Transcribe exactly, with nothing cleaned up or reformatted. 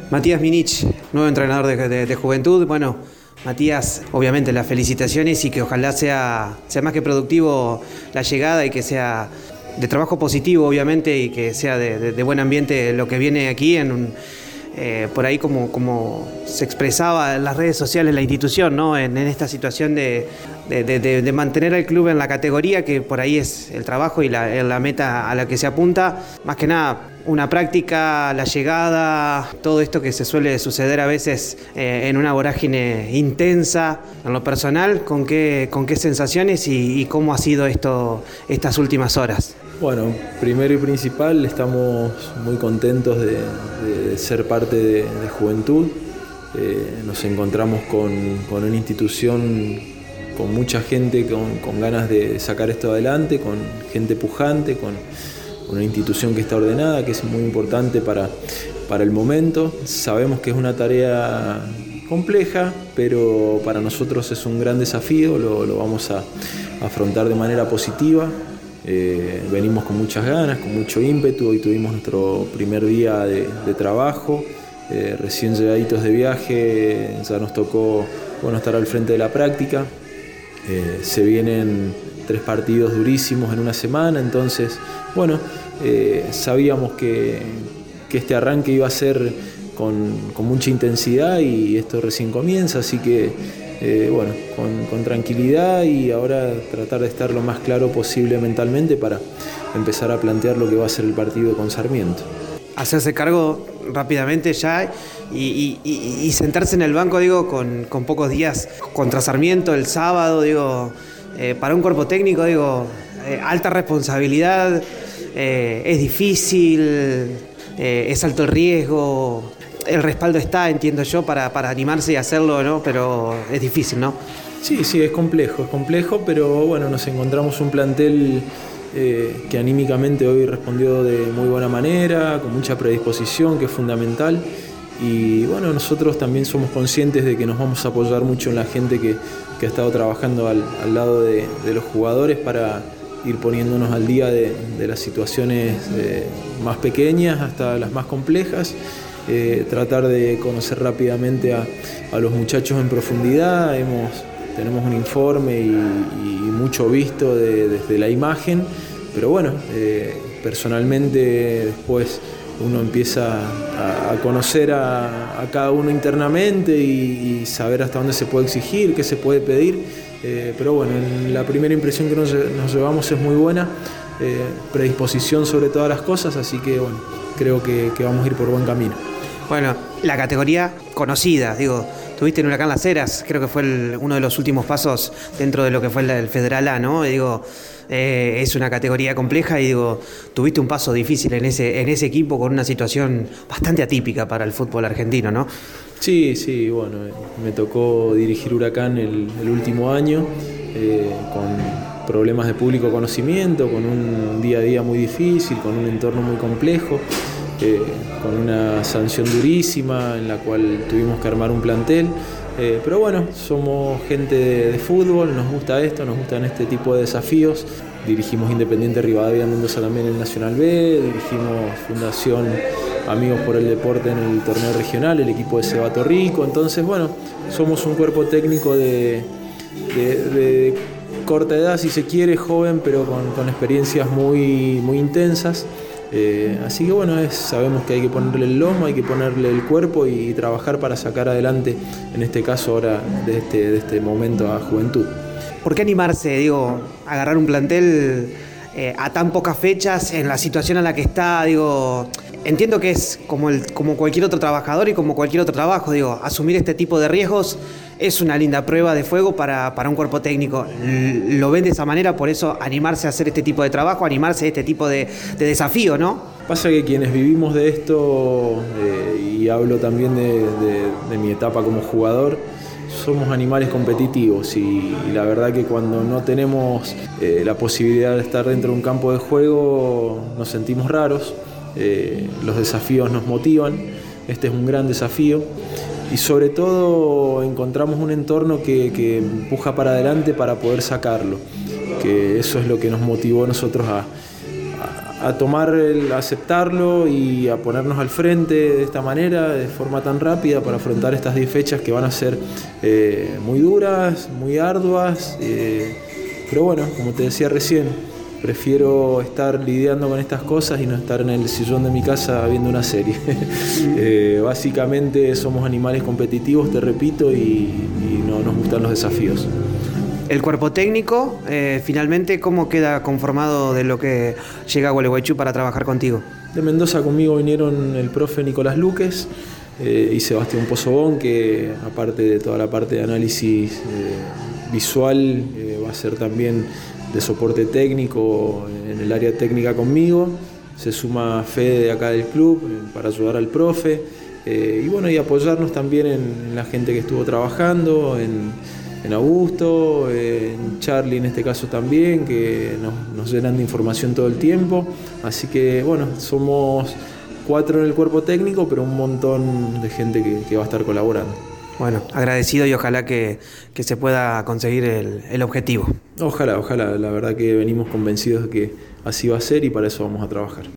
Matías Minich, nuevo entrenador de, de, de Juventud. Bueno, Matías, obviamente las felicitaciones y que ojalá sea, sea más que productivo la llegada y que sea de trabajo positivo, obviamente, y que sea de, de, de buen ambiente lo que viene aquí en un, eh, por ahí como, como se expresaba en las redes sociales la institución, ¿no? En, en esta situación de, de, de, de mantener al club en la categoría, que por ahí es el trabajo y la, la meta a la que se apunta. Más que nada, una práctica, la llegada, todo esto que se suele suceder a veces eh, en una vorágine intensa. En lo personal, ¿con qué, con qué sensaciones y, y cómo ha sido esto estas últimas horas? Bueno, primero y principal, estamos muy contentos de, de ser parte de, de Juventud. Eh, nos encontramos con, con una institución con mucha gente con, con ganas de sacar esto adelante, con gente pujante, con una institución que está ordenada, que es muy importante para, para el momento. Sabemos que es una tarea compleja, pero para nosotros es un gran desafío, lo, lo vamos a, a afrontar de manera positiva. Eh, venimos con muchas ganas, con mucho ímpetu. Hoy tuvimos nuestro primer día de, de trabajo, eh, recién llegaditos de viaje, ya nos tocó bueno, estar al frente de la práctica. Eh, se vienen tres partidos durísimos en una semana, entonces, bueno, eh, sabíamos que, que este arranque iba a ser con, con mucha intensidad y esto recién comienza, así que, eh, bueno, con, con tranquilidad y ahora tratar de estar lo más claro posible mentalmente para empezar a plantear lo que va a ser el partido con Sarmiento. Hacerse cargo rápidamente ya y, y, y sentarse en el banco, digo, con, con pocos días contra Sarmiento el sábado, digo, eh, para un cuerpo técnico, digo, eh, alta responsabilidad, eh, es difícil, eh, es alto el riesgo, el respaldo está, entiendo yo, para, para animarse y hacerlo, ¿no? Pero es difícil, ¿no? Sí, sí, es complejo, es complejo, pero bueno, nos encontramos un plantel Eh, que anímicamente hoy respondió de muy buena manera, con mucha predisposición, que es fundamental. Y bueno, nosotros también somos conscientes de que nos vamos a apoyar mucho en la gente que, que ha estado trabajando al, al lado de, de los jugadores para ir poniéndonos al día de, de las situaciones eh, más pequeñas hasta las más complejas. Eh, tratar de conocer rápidamente a, a los muchachos en profundidad. Hemos Tenemos un informe y, y mucho visto de, desde la imagen, pero bueno, eh, personalmente después uno empieza a, a conocer a, a cada uno internamente y, y saber hasta dónde se puede exigir, qué se puede pedir, eh, pero bueno, la primera impresión que nos, nos llevamos es muy buena, eh, predisposición sobre todas las cosas, así que bueno, creo que, que vamos a ir por buen camino. Bueno, la categoría conocida, digo, tuviste en Huracán Las Heras, creo que fue el, uno de los últimos pasos dentro de lo que fue el, el Federal A, ¿no? Y digo, eh, es una categoría compleja y digo, tuviste un paso difícil en ese, en ese equipo con una situación bastante atípica para el fútbol argentino, ¿no? Sí, sí, bueno, me tocó dirigir Huracán el, el último año, eh, con problemas de público conocimiento, con un día a día muy difícil, con un entorno muy complejo. Eh, con una sanción durísima en la cual tuvimos que armar un plantel, eh, pero bueno, somos gente de, de fútbol, nos gusta esto, nos gustan este tipo de desafíos. Dirigimos Independiente Rivadavia Mendoza también en el Nacional B, dirigimos Fundación Amigos por el Deporte en el torneo regional, el equipo de Cebato Rico, entonces bueno, somos un cuerpo técnico de, de, de corta edad si se quiere, joven, pero con, con experiencias muy, muy intensas. Eh, así que bueno, es, sabemos que hay que ponerle el lomo, hay que ponerle el cuerpo y, y trabajar para sacar adelante, en este caso ahora, de este, de este momento a Juventud. ¿Por qué animarse, digo, a agarrar un plantel eh, a tan pocas fechas en la situación en la que está? Digo, entiendo que es como, el, como cualquier otro trabajador y como cualquier otro trabajo, digo, asumir este tipo de riesgos es una linda prueba de fuego para, para un cuerpo técnico. Lo ven de esa manera, por eso animarse a hacer este tipo de trabajo, animarse a este tipo de, de desafío, ¿no? Pasa que quienes vivimos de esto, eh, y hablo también de, de, de mi etapa como jugador, somos animales competitivos y, y la verdad que cuando no tenemos eh, la posibilidad de estar dentro de un campo de juego nos sentimos raros, eh, los desafíos nos motivan, este es un gran desafío. Y sobre todo encontramos un entorno que, que empuja para adelante para poder sacarlo, que eso es lo que nos motivó a nosotros a, a tomar, el, a aceptarlo y a ponernos al frente de esta manera, de forma tan rápida, para afrontar estas diez fechas que van a ser eh, muy duras, muy arduas, eh, pero bueno, como te decía recién, prefiero estar lidiando con estas cosas y no estar en el sillón de mi casa viendo una serie. eh, básicamente somos animales competitivos, te repito, y, y no nos gustan los desafíos. El cuerpo técnico, eh, finalmente, ¿cómo queda conformado de lo que llega a Gualeguaychú para trabajar contigo? De Mendoza conmigo vinieron el profe Nicolás Luques eh, y Sebastián Pozobón, que aparte de toda la parte de análisis eh, visual, eh, va a ser también de soporte técnico en el área técnica conmigo. Se suma Fede de acá del club eh, para ayudar al profe eh, y bueno, y apoyarnos también en, en la gente que estuvo trabajando, en en Augusto, en Charlie en este caso también, que nos, nos llenan de información todo el tiempo. Así que bueno, somos cuatro en el cuerpo técnico, pero un montón de gente que, que va a estar colaborando. Bueno, agradecido y ojalá que, que se pueda conseguir el, el objetivo. Ojalá, ojalá, la verdad que venimos convencidos de que así va a ser y para eso vamos a trabajar.